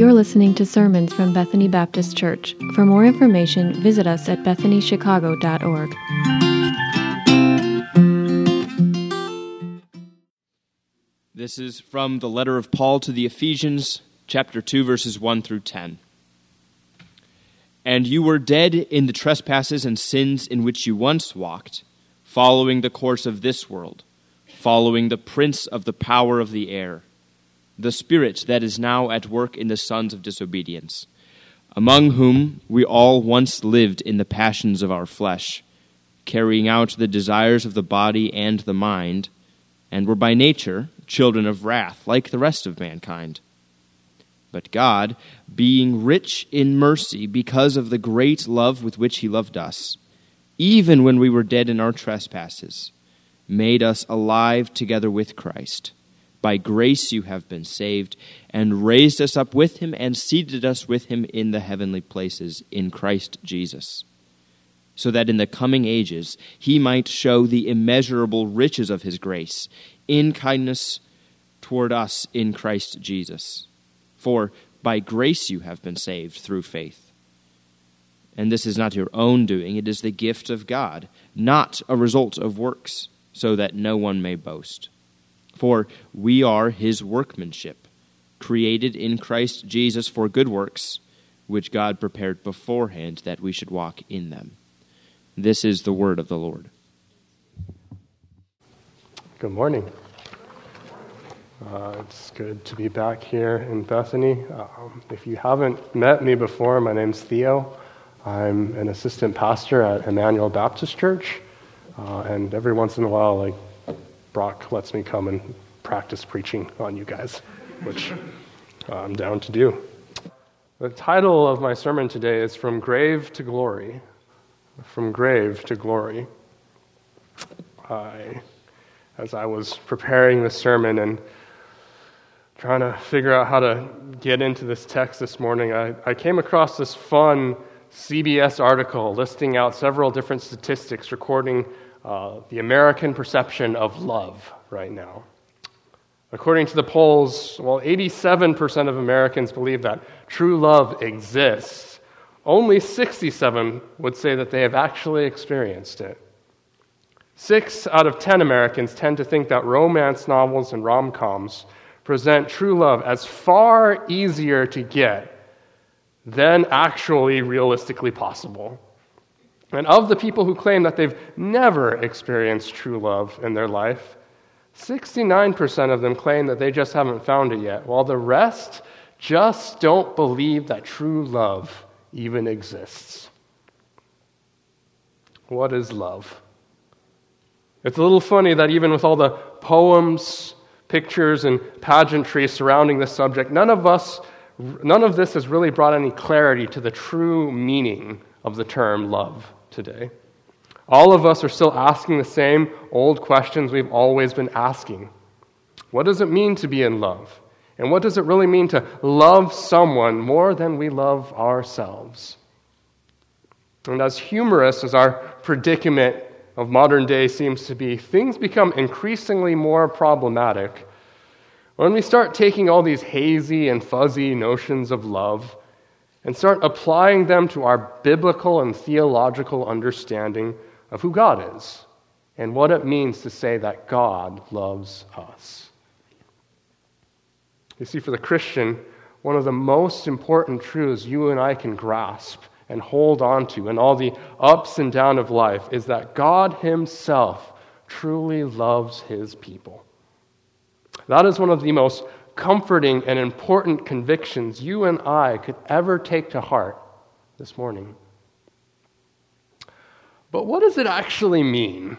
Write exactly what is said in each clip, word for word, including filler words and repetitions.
You're listening to sermons from Bethany Baptist Church. For more information, visit us at bethany chicago dot org. This is from the letter of Paul to the Ephesians, chapter two, verses one through ten. And you were dead in the trespasses and sins in which you once walked, following the course of this world, following the prince of the power of the air, the spirit that is now at work in the sons of disobedience, among whom we all once lived in the passions of our flesh, carrying out the desires of the body and the mind, and were by nature children of wrath, like the rest of mankind. But God, being rich in mercy because of the great love with which he loved us, even when we were dead in our trespasses, made us alive together with Christ. By grace you have been saved, and raised us up with him, and seated us with him in the heavenly places in Christ Jesus, so that in the coming ages he might show the immeasurable riches of his grace in kindness toward us in Christ Jesus. For by grace you have been saved through faith. And this is not your own doing, it is the gift of God, not a result of works, so that no one may boast. For we are his workmanship, created in Christ Jesus for good works, which God prepared beforehand that we should walk in them. This is the word of the Lord. Good morning. Uh, it's good to be back here in Bethany. Um, if you haven't met me before, my name's Theo. I'm an assistant pastor at Emmanuel Baptist Church, uh, and every once in a while, like Brock lets me come and practice preaching on you guys, which uh, I'm down to do. The title of my sermon today is From Grave to Glory. From Grave to Glory. I, as I was preparing this sermon and trying to figure out how to get into this text this morning, I, I came across this fun C B S article listing out several different statistics recording uh, the American perception of love right now. According to the polls, well, eighty-seven percent of Americans believe that true love exists. Only sixty-seven would say that they have actually experienced it. Six out of ten Americans tend to think that romance novels and rom-coms present true love as far easier to get than actually realistically possible. And of the people who claim that they've never experienced true love in their life, sixty-nine percent of them claim that they just haven't found it yet, while the rest just don't believe that true love even exists. What is love? It's a little funny that even with all the poems, pictures, and pageantry surrounding this subject, none of us, none of this has really brought any clarity to the true meaning of the term love today. All of us are still asking the same old questions we've always been asking. What does it mean to be in love? And what does it really mean to love someone more than we love ourselves? And as humorous as our predicament of modern day seems to be, things become increasingly more problematic when we start taking all these hazy and fuzzy notions of love and start applying them to our biblical and theological understanding of who God is and what it means to say that God loves us. You see, for the Christian, one of the most important truths you and I can grasp and hold on to in all the ups and downs of life is that God himself truly loves his people. That is one of the most comforting and important convictions you and I could ever take to heart this morning. But what does it actually mean?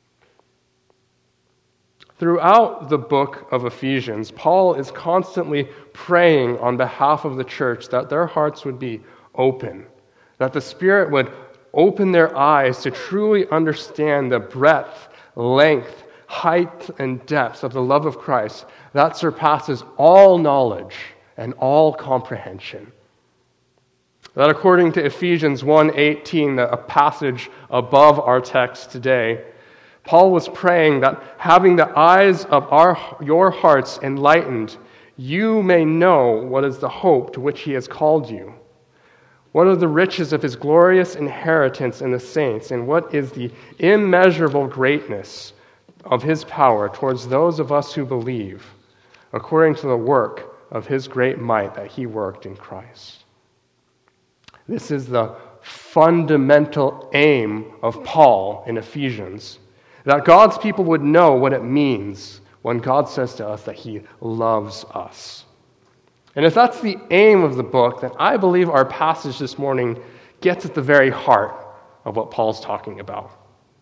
Throughout the book of Ephesians, Paul is constantly praying on behalf of the church that their hearts would be open, that the Spirit would open their eyes to truly understand the breadth, length, height, and depth of the love of Christ that surpasses all knowledge and all comprehension. That according to Ephesians one eighteen, a passage above our text today, Paul was praying that having the eyes of our your hearts enlightened, you may know what is the hope to which he has called you. What are the riches of his glorious inheritance in the saints, and what is the immeasurable greatness of his power towards those of us who believe, according to the work of his great might that he worked in Christ. This is the fundamental aim of Paul in Ephesians, that God's people would know what it means when God says to us that he loves us. And if that's the aim of the book, then I believe our passage this morning gets at the very heart of what Paul's talking about.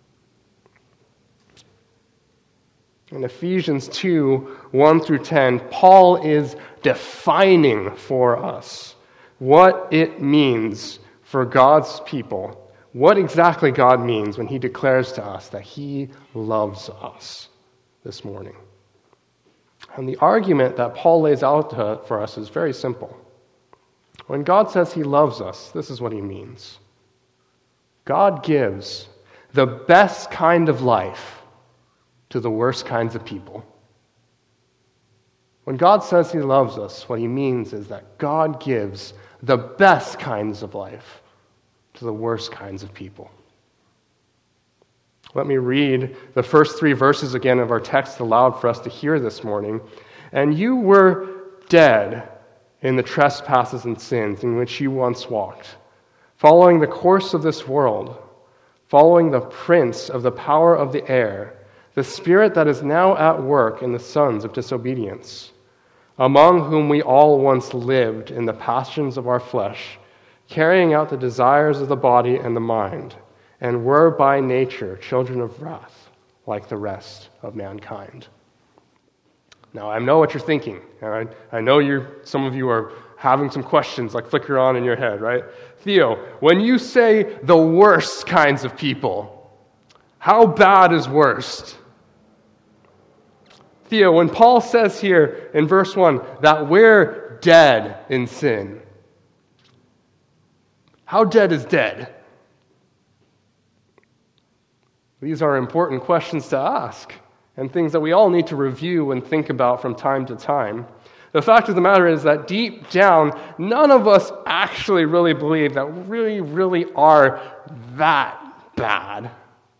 In Ephesians two, one through ten, Paul is defining for us what it means for God's people, what exactly God means when he declares to us that he loves us this morning. And the argument that Paul lays out to, for us is very simple. When God says he loves us, this is what he means. God gives the best kind of life to the worst kinds of people. When God says he loves us, what he means is that God gives the best kinds of life to the worst kinds of people. Let me read the first three verses again of our text aloud for us to hear this morning. And you were dead in the trespasses and sins in which you once walked, following the course of this world, following the prince of the power of the air, the spirit that is now at work in the sons of disobedience, among whom we all once lived in the passions of our flesh, carrying out the desires of the body and the mind, and were by nature children of wrath, like the rest of mankind. Now, I know what you're thinking. I, I know you're, some of you are having some questions like flicker on in your head, right? Theo, when you say the worst kinds of people, how bad is worst? Theo, when Paul says here in verse one that we're dead in sin, how dead is dead? These are important questions to ask and things that we all need to review and think about from time to time. The fact of the matter is that deep down, none of us actually really believe that we really, really are that bad.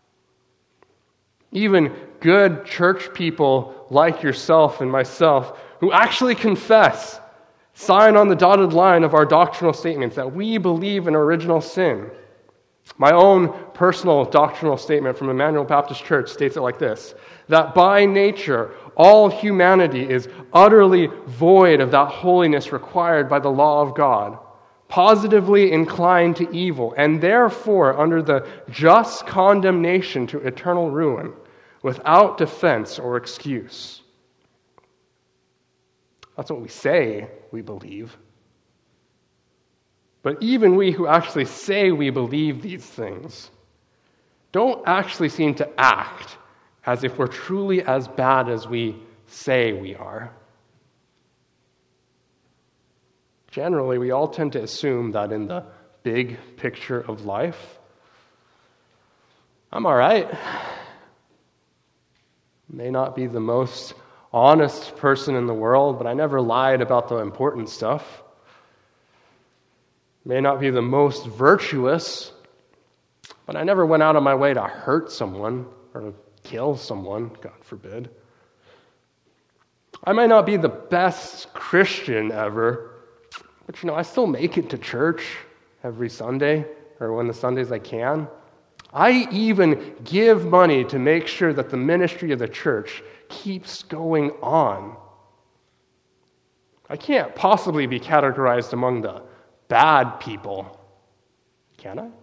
Even good church people like yourself and myself who actually confess, sign on the dotted line of our doctrinal statements that we believe in original sin. My own personal doctrinal statement from Emmanuel Baptist Church states it like this, that by nature, all humanity is utterly void of that holiness required by the law of God, positively inclined to evil, and therefore under the just condemnation to eternal ruin, without defense or excuse. That's what we say we believe. But even we who actually say we believe these things don't actually seem to act as if we're truly as bad as we say we are. Generally, we all tend to assume that in the big picture of life, I'm all right. May not be the most honest person in the world, but I never lied about the important stuff. May not be the most virtuous, but I never went out of my way to hurt someone or to kill someone, God forbid. I might not be the best Christian ever, but you know, I still make it to church every Sunday, or when the Sundays I can. I even give money to make sure that the ministry of the church keeps going on. I can't possibly be categorized among the bad people, can I?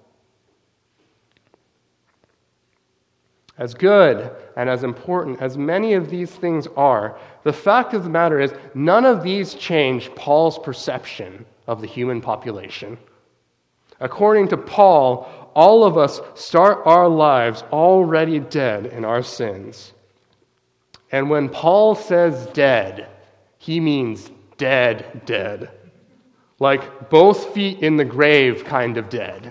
As good and as important as many of these things are, the fact of the matter is none of these change Paul's perception of the human population. According to Paul, all of us start our lives already dead in our sins. And when Paul says dead, he means dead, dead. Like both feet in the grave kind of dead.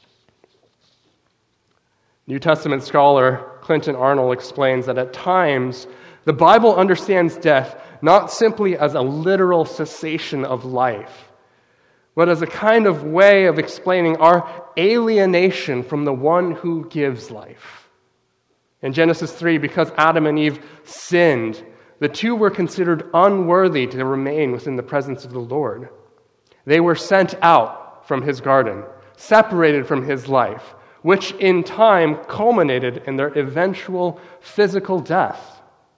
New Testament scholar Clinton Arnold explains that at times the Bible understands death not simply as a literal cessation of life, but as a kind of way of explaining our alienation from the one who gives life. In Genesis three, because Adam and Eve sinned, the two were considered unworthy to remain within the presence of the Lord. They were sent out from his garden, separated from his life, which in time culminated in their eventual physical death.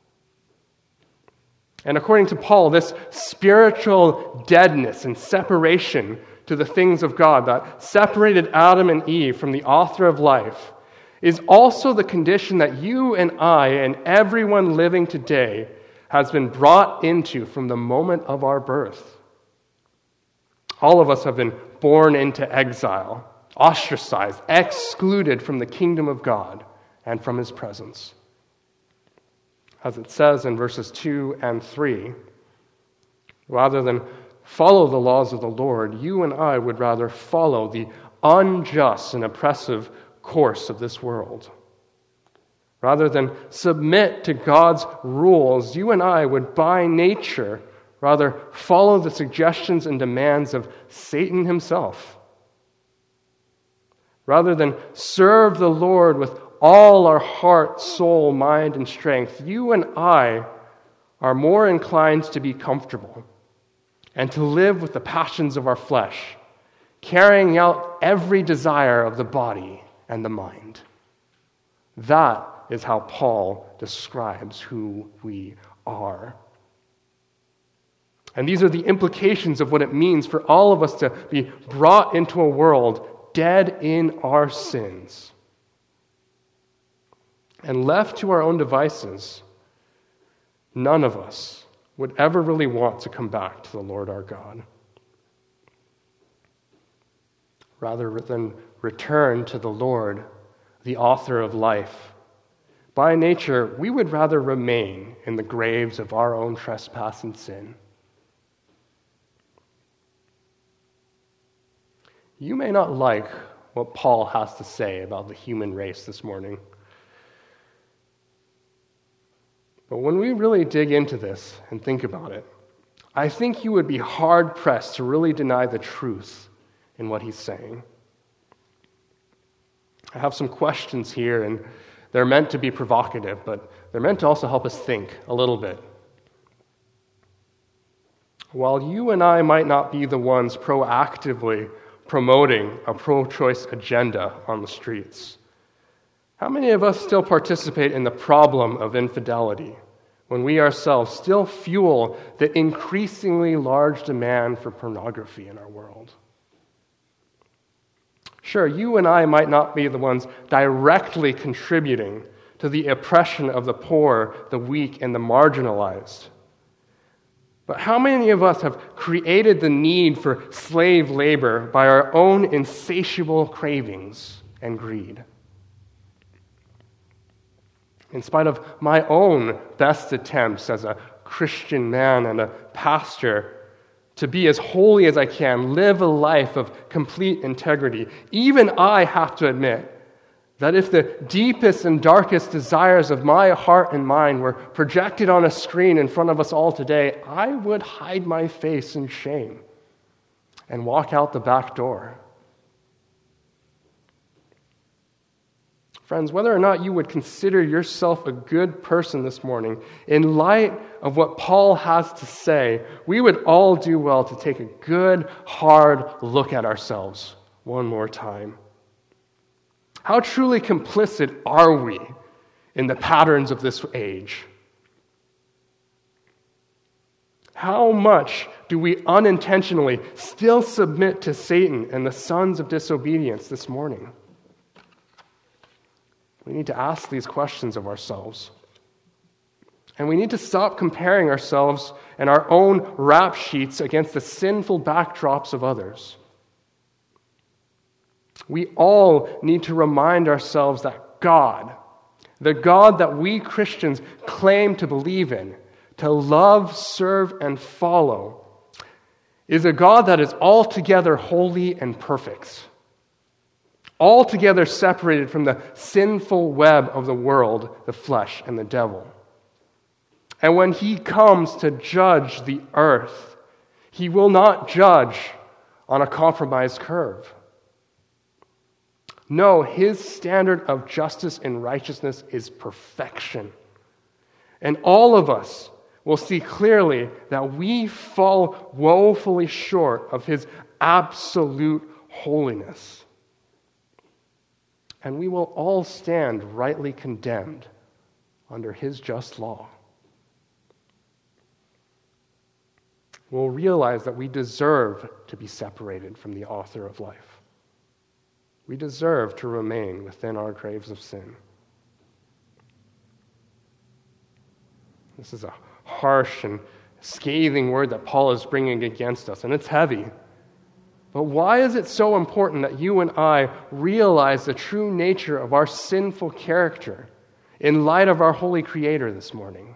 And according to Paul, this spiritual deadness and separation to the things of God that separated Adam and Eve from the author of life is also the condition that you and I and everyone living today has been brought into from the moment of our birth. All of us have been born into exile, ostracized, excluded from the kingdom of God and from his presence. As it says in verses two and three, rather than follow the laws of the Lord, you and I would rather follow the unjust and oppressive course of this world. Rather than submit to God's rules, you and I would by nature rather follow the suggestions and demands of Satan himself. Rather than serve the Lord with all our heart, soul, mind, and strength, you and I are more inclined to be comfortable and to live with the passions of our flesh, carrying out every desire of the body and the mind. That is how Paul describes who we are. And these are the implications of what it means for all of us to be brought into a world dead in our sins. And left to our own devices, none of us would ever really want to come back to the Lord our God. Rather than return to the Lord, the author of life, by nature, we would rather remain in the graves of our own trespass and sin. You may not like what Paul has to say about the human race this morning. But when we really dig into this and think about it, I think you would be hard-pressed to really deny the truth in what he's saying. I have some questions here, and they're meant to be provocative, but they're meant to also help us think a little bit. While you and I might not be the ones proactively promoting a pro-choice agenda on the streets, how many of us still participate in the problem of infidelity when we ourselves still fuel the increasingly large demand for pornography in our world? Sure, you and I might not be the ones directly contributing to the oppression of the poor, the weak, and the marginalized. But how many of us have created the need for slave labor by our own insatiable cravings and greed? In spite of my own best attempts as a Christian man and a pastor to be as holy as I can, live a life of complete integrity, even I have to admit that if the deepest and darkest desires of my heart and mind were projected on a screen in front of us all today, I would hide my face in shame and walk out the back door. Friends, whether or not you would consider yourself a good person this morning, in light of what Paul has to say, we would all do well to take a good, hard look at ourselves one more time. How truly complicit are we in the patterns of this age? How much do we unintentionally still submit to Satan and the sons of disobedience this morning? We need to ask these questions of ourselves. And we need to stop comparing ourselves and our own rap sheets against the sinful backdrops of others. We all need to remind ourselves that God, the God that we Christians claim to believe in, to love, serve, and follow, is a God that is altogether holy and perfect, altogether separated from the sinful web of the world, the flesh, and the devil. And when he comes to judge the earth, he will not judge on a compromised curve. No, his standard of justice and righteousness is perfection. And all of us will see clearly that we fall woefully short of his absolute holiness. And we will all stand rightly condemned under his just law. We'll realize that we deserve to be separated from the author of life. We deserve to remain within our graves of sin. This is a harsh and scathing word that Paul is bringing against us, and it's heavy. But why is it so important that you and I realize the true nature of our sinful character in light of our holy Creator this morning?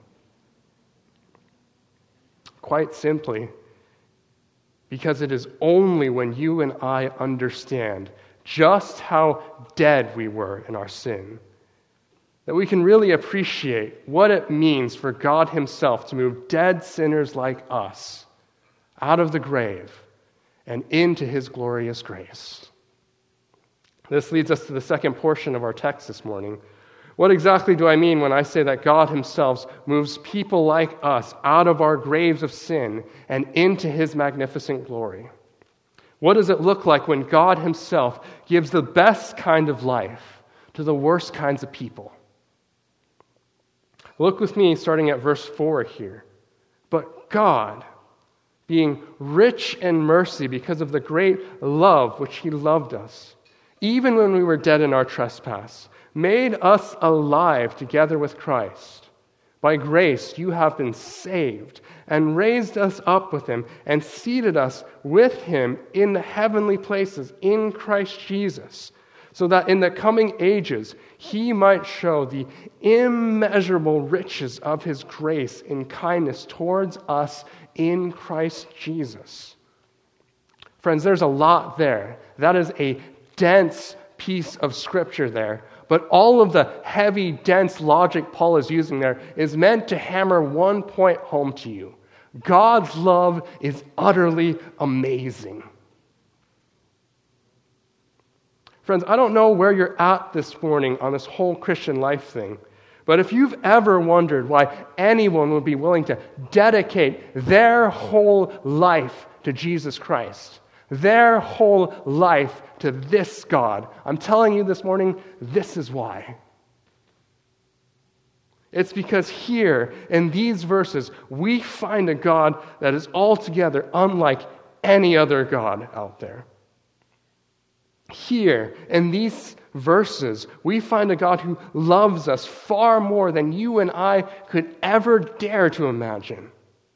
Quite simply, because it is only when you and I understand just how dead we were in our sin that we can really appreciate what it means for God himself to move dead sinners like us out of the grave and into his glorious grace. This leads us to the second portion of our text this morning. What exactly do I mean when I say that God himself moves people like us out of our graves of sin and into his magnificent glory? What does it look like when God himself gives the best kind of life to the worst kinds of people? Look with me starting at verse four here. But God, being rich in mercy because of the great love which he loved us, even when we were dead in our trespass, made us alive together with Christ. By grace you have been saved, and raised us up with him, and seated us with him in the heavenly places in Christ Jesus, so that in the coming ages he might show the immeasurable riches of his grace in kindness towards us in Christ Jesus. Friends, there's a lot there. That is a dense piece of scripture there. But all of the heavy, dense logic Paul is using there is meant to hammer one point home to you. God's love is utterly amazing. Friends, I don't know where you're at this morning on this whole Christian life thing, but if you've ever wondered why anyone would be willing to dedicate their whole life to Jesus Christ, their whole life to this God, I'm telling you this morning, this is why. It's because here, in these verses, we find a God that is altogether unlike any other God out there. Here, in these verses, we find a God who loves us far more than you and I could ever dare to imagine.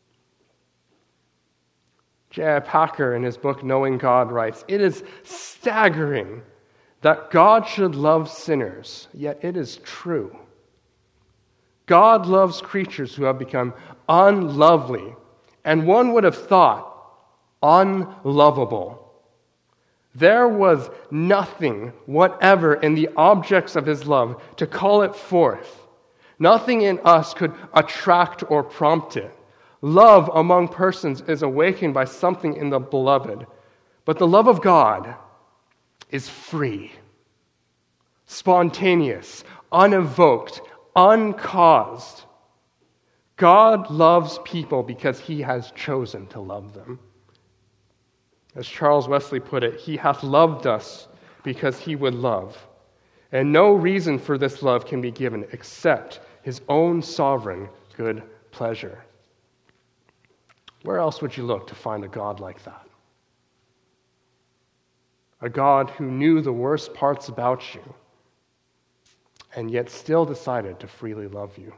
J I Packer, in his book Knowing God, writes, "It is staggering that God should love sinners, yet it is true. God loves creatures who have become unlovely, and one would have thought unlovable. There was nothing whatever in the objects of his love to call it forth. Nothing in us could attract or prompt it. Love among persons is awakened by something in the beloved, but the love of God is free, spontaneous, unevoked, uncaused. God loves people because he has chosen to love them. As Charles Wesley put it, he hath loved us because he would love. And no reason for this love can be given except his own sovereign good pleasure." Where else would you look to find a God like that? A God who knew the worst parts about you and yet still decided to freely love you.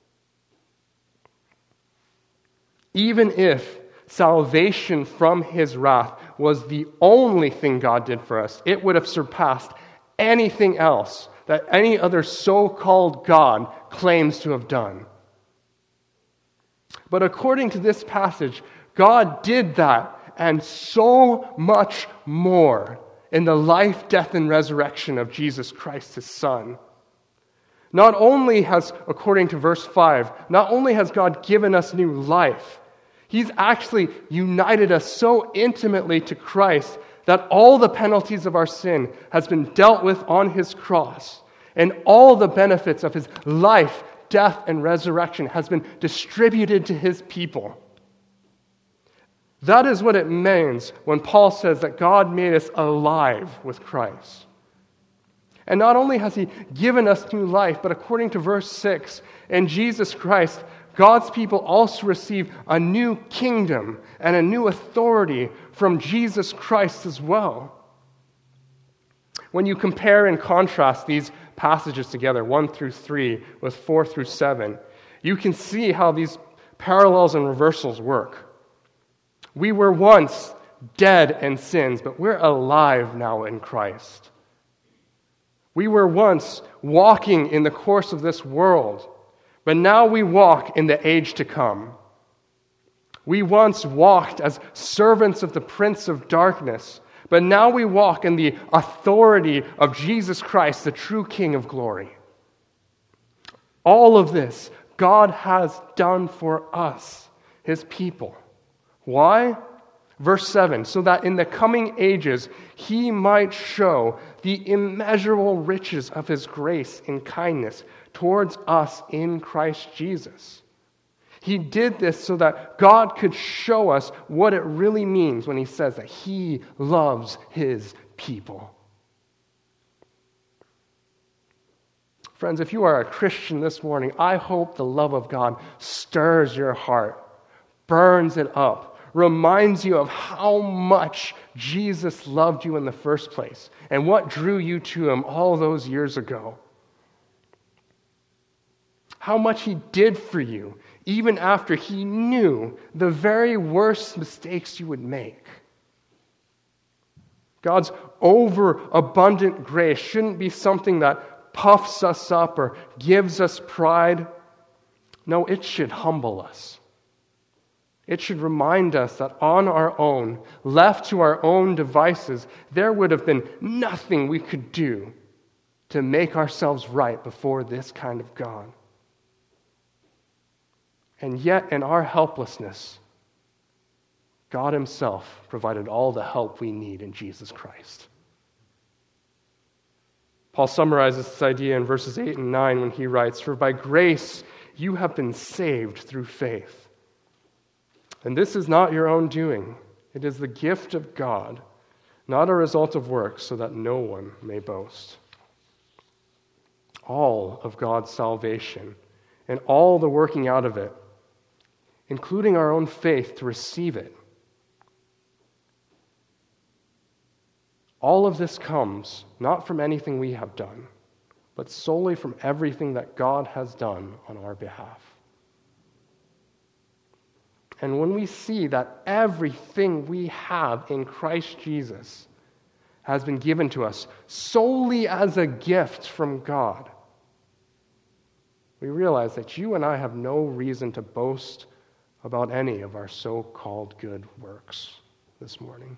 Even if salvation from his wrath was the only thing God did for us, it would have surpassed anything else that any other so-called God claims to have done. But according to this passage, God did that and so much more in the life, death, and resurrection of Jesus Christ, his Son. Not only has, according to verse five, not only has God given us new life, He's actually united us so intimately to Christ that all the penalties of our sin has been dealt with on His cross, and all the benefits of His life, death, and resurrection has been distributed to His people. That is what it means when Paul says that God made us alive with Christ. And not only has He given us new life, but according to verse six, in Jesus Christ, God's people also receive a new kingdom and a new authority from Jesus Christ as well. When you compare and contrast these passages together, one through three with four through seven, you can see how these parallels and reversals work. We were once dead in sins, but we're alive now in Christ. We were once walking in the course of this world, but now we walk in the age to come. We once walked as servants of the Prince of Darkness, but now we walk in the authority of Jesus Christ, the true King of glory. All of this God has done for us, His people. Why? Verse seven, so that in the coming ages He might show the immeasurable riches of His grace and kindness towards us in Christ Jesus. He did this so that God could show us what it really means when He says that He loves His people. Friends, if you are a Christian this morning, I hope the love of God stirs your heart, burns it up, reminds you of how much Jesus loved you in the first place and what drew you to Him all those years ago. How much He did for you, even after He knew the very worst mistakes you would make. God's overabundant grace shouldn't be something that puffs us up or gives us pride. No, it should humble us. It should remind us that on our own, left to our own devices, there would have been nothing we could do to make ourselves right before this kind of God. And yet, in our helplessness, God Himself provided all the help we need in Jesus Christ. Paul summarizes this idea in verses eight and nine when he writes, "For by grace you have been saved through faith. And this is not your own doing. It is the gift of God, not a result of works, so that no one may boast." All of God's salvation and all the working out of it, including our own faith to receive it, all of this comes not from anything we have done, but solely from everything that God has done on our behalf. And when we see that everything we have in Christ Jesus has been given to us solely as a gift from God, we realize that you and I have no reason to boast about any of our so-called good works this morning.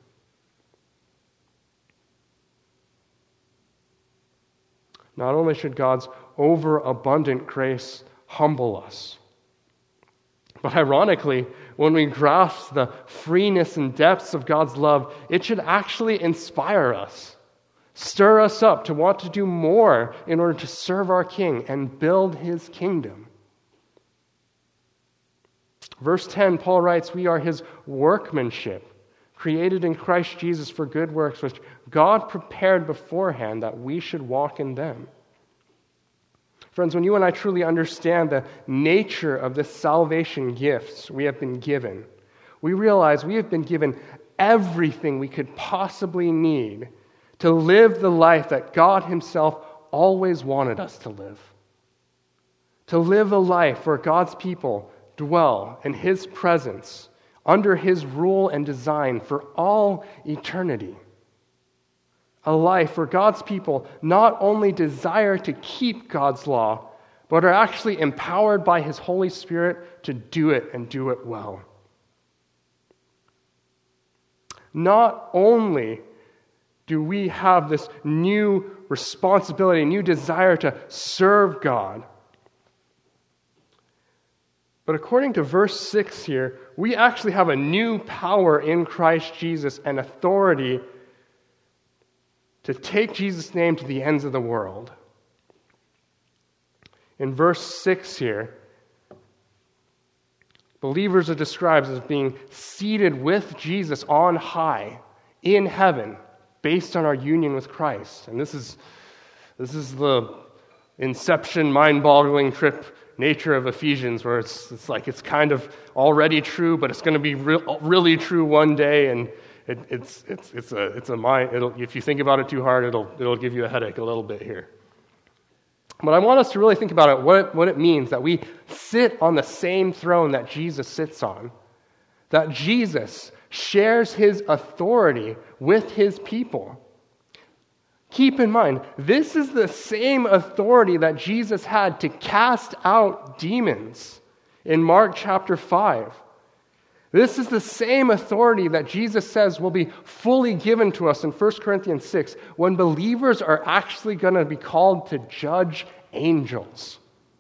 Not only should God's overabundant grace humble us, but ironically, when we grasp the freeness and depths of God's love, it should actually inspire us, stir us up to want to do more in order to serve our King and build His kingdom. Verse ten, Paul writes, "We are His workmanship, created in Christ Jesus for good works, which God prepared beforehand that we should walk in them." Friends, when you and I truly understand the nature of the salvation gifts we have been given, we realize we have been given everything we could possibly need to live the life that God Himself always wanted us to live. To live a life where God's people dwell in His presence, under His rule and design for all eternity. A life where God's people not only desire to keep God's law, but are actually empowered by His Holy Spirit to do it and do it well. Not only do we have this new responsibility, new desire to serve God. But according to verse six here, we actually have a new power in Christ Jesus and authority to take Jesus' name to the ends of the world. In verse six here, believers are described as being seated with Jesus on high in heaven based on our union with Christ. And this is this is the inception, mind-boggling trip nature of Ephesians, where it's it's like it's kind of already true, but it's going to be re- really true one day, and it, it's it's it's a it's a mind. It'll, if you think about it too hard, it'll it'll give you a headache a little bit here. But I want us to really think about it, what it, what it means that we sit on the same throne that Jesus sits on, that Jesus shares his authority with his people. Keep in mind, this is the same authority that Jesus had to cast out demons in Mark chapter five. This is the same authority that Jesus says will be fully given to us in First Corinthians six when believers are actually going to be called to judge angels.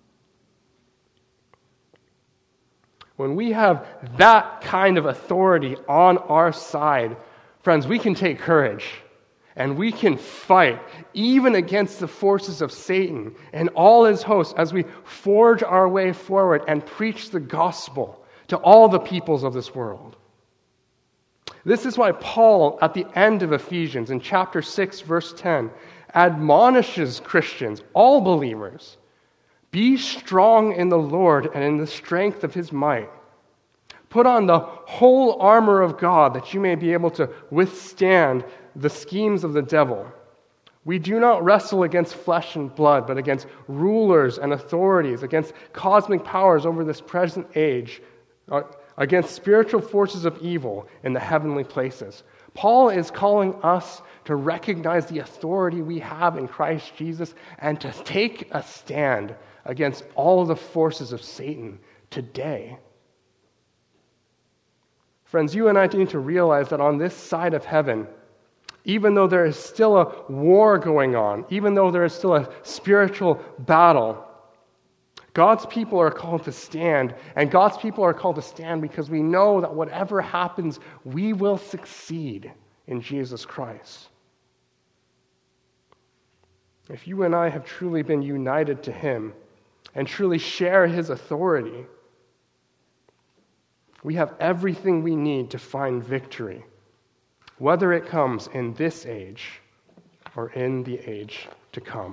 When we have that kind of authority on our side, friends, we can take courage. And we can fight even against the forces of Satan and all his hosts as we forge our way forward and preach the gospel to all the peoples of this world. This is why Paul, at the end of Ephesians, in chapter six, verse ten, admonishes Christians, all believers, be strong in the Lord and in the strength of his might. Put on the whole armor of God that you may be able to withstand the schemes of the devil. We do not wrestle against flesh and blood, but against rulers and authorities, against cosmic powers over this present age, against spiritual forces of evil in the heavenly places. Paul is calling us to recognize the authority we have in Christ Jesus and to take a stand against all of the forces of Satan today. Friends, you and I need to realize that on this side of heaven, even though there is still a war going on, even though there is still a spiritual battle, God's people are called to stand, and God's people are called to stand because we know that whatever happens, we will succeed in Jesus Christ. If you and I have truly been united to him and truly share his authority, we have everything we need to find victory, whether it comes in this age or in the age to come.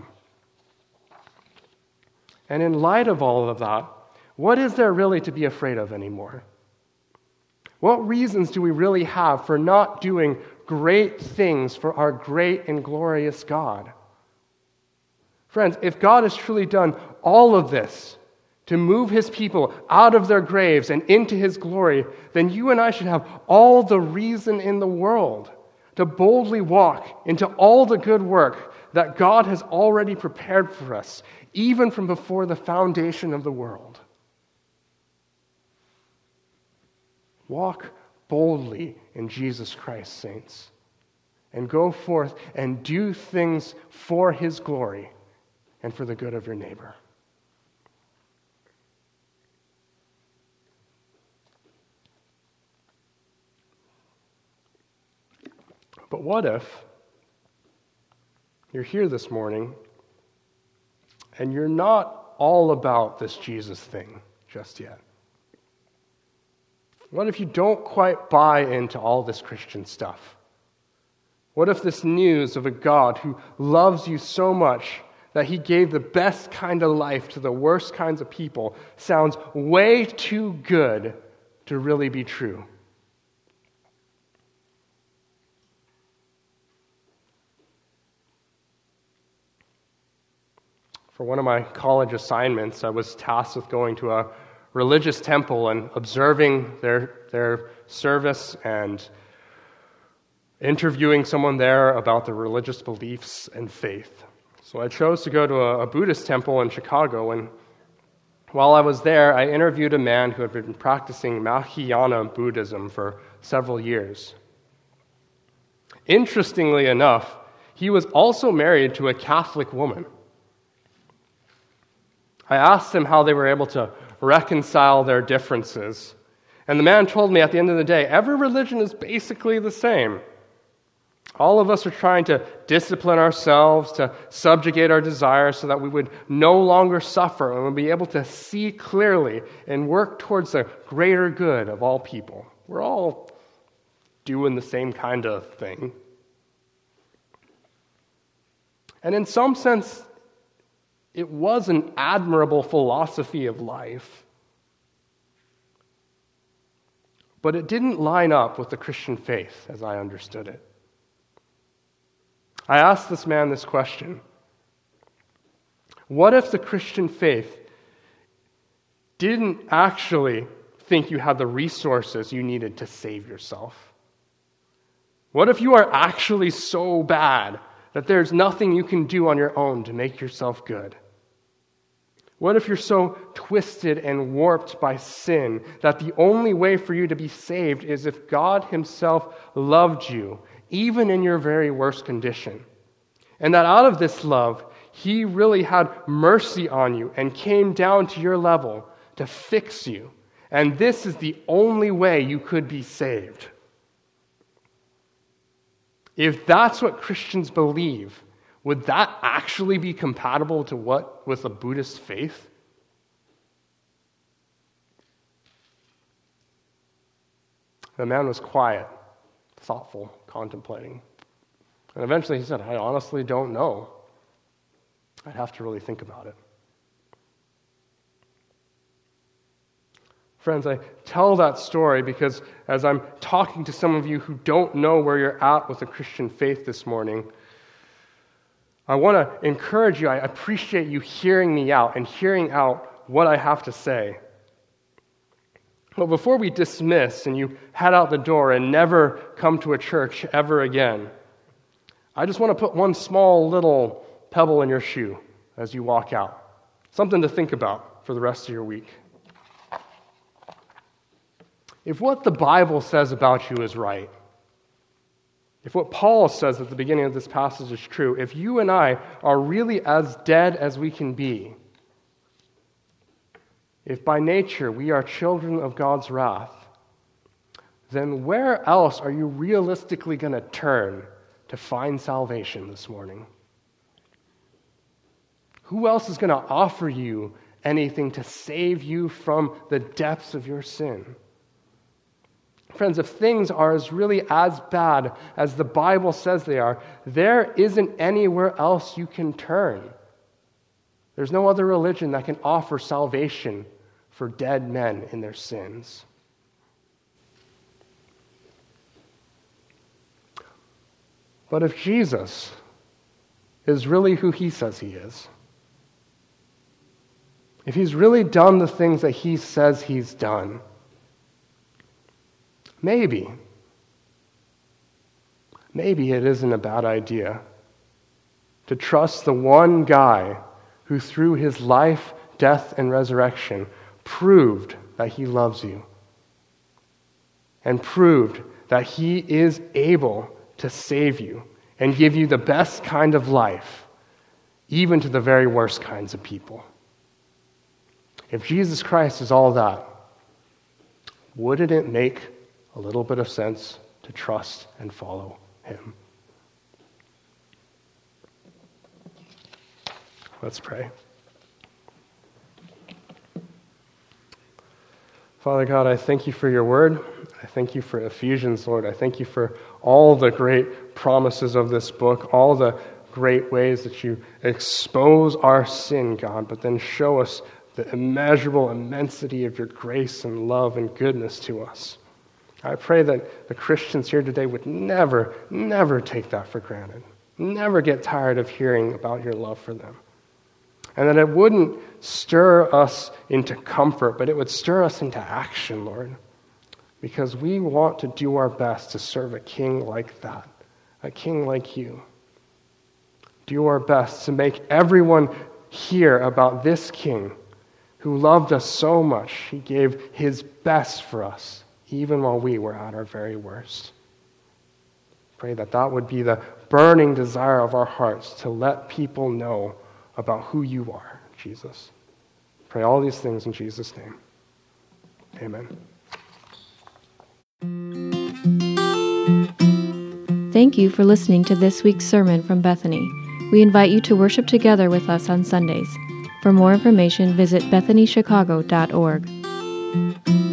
And in light of all of that, what is there really to be afraid of anymore? What reasons do we really have for not doing great things for our great and glorious God? Friends, if God has truly done all of this to move his people out of their graves and into his glory, then you and I should have all the reason in the world to boldly walk into all the good work that God has already prepared for us, even from before the foundation of the world. Walk boldly in Jesus Christ, saints, and go forth and do things for his glory and for the good of your neighbor. But what if you're here this morning and you're not all about this Jesus thing just yet? What if you don't quite buy into all this Christian stuff? What if this news of a God who loves you so much that he gave the best kind of life to the worst kinds of people sounds way too good to really be true? For one of my college assignments, I was tasked with going to a religious temple and observing their their service and interviewing someone there about their religious beliefs and faith. So I chose to go to a, a Buddhist temple in Chicago, and while I was there, I interviewed a man who had been practicing Mahayana Buddhism for several years. Interestingly enough, he was also married to a Catholic woman. I asked him how they were able to reconcile their differences. And the man told me at the end of the day, every religion is basically the same. All of us are trying to discipline ourselves, to subjugate our desires so that we would no longer suffer and would be able to see clearly and work towards the greater good of all people. We're all doing the same kind of thing. And in some sense, it was an admirable philosophy of life. But it didn't line up with the Christian faith as I understood it. I asked this man this question. What if the Christian faith didn't actually think you had the resources you needed to save yourself? What if you are actually so bad that there's nothing you can do on your own to make yourself good? What if you're so twisted and warped by sin that the only way for you to be saved is if God himself loved you, even in your very worst condition? And that out of this love, he really had mercy on you and came down to your level to fix you. And this is the only way you could be saved. If that's what Christians believe, would that actually be compatible to what with a Buddhist faith? The man was quiet, thoughtful, contemplating. And eventually he said, I honestly don't know. I'd have to really think about it. Friends, I tell that story because as I'm talking to some of you who don't know where you're at with the Christian faith this morning, I want to encourage you. I appreciate you hearing me out and hearing out what I have to say. But before we dismiss and you head out the door and never come to a church ever again, I just want to put one small little pebble in your shoe as you walk out. Something to think about for the rest of your week. If what the Bible says about you is right, if what Paul says at the beginning of this passage is true, if you and I are really as dead as we can be, if by nature we are children of God's wrath, then where else are you realistically going to turn to find salvation this morning? Who else is going to offer you anything to save you from the depths of your sin? Friends, if things are as really as bad as the Bible says they are, there isn't anywhere else you can turn. There's no other religion that can offer salvation for dead men in their sins. But if Jesus is really who he says he is, if he's really done the things that he says he's done, maybe, maybe it isn't a bad idea to trust the one guy who through his life, death, and resurrection proved that he loves you and proved that he is able to save you and give you the best kind of life, even to the very worst kinds of people. If Jesus Christ is all that, wouldn't it make a little bit of sense to trust and follow him? Let's pray. Father God, I thank you for your word. I thank you for Ephesians, Lord. I thank you for all the great promises of this book, all the great ways that you expose our sin, God, but then show us the immeasurable immensity of your grace and love and goodness to us. I pray that the Christians here today would never, never take that for granted. Never get tired of hearing about your love for them. And that it wouldn't stir us into comfort, but it would stir us into action, Lord. Because we want to do our best to serve a king like that, a king like you. Do our best to make everyone hear about this king who loved us so much. He gave his best for us, even while we were at our very worst. Pray that that would be the burning desire of our hearts, to let people know about who you are, Jesus. Pray all these things in Jesus' name. Amen. Thank you for listening to this week's sermon from Bethany. We invite you to worship together with us on Sundays. For more information, visit bethany chicago dot org.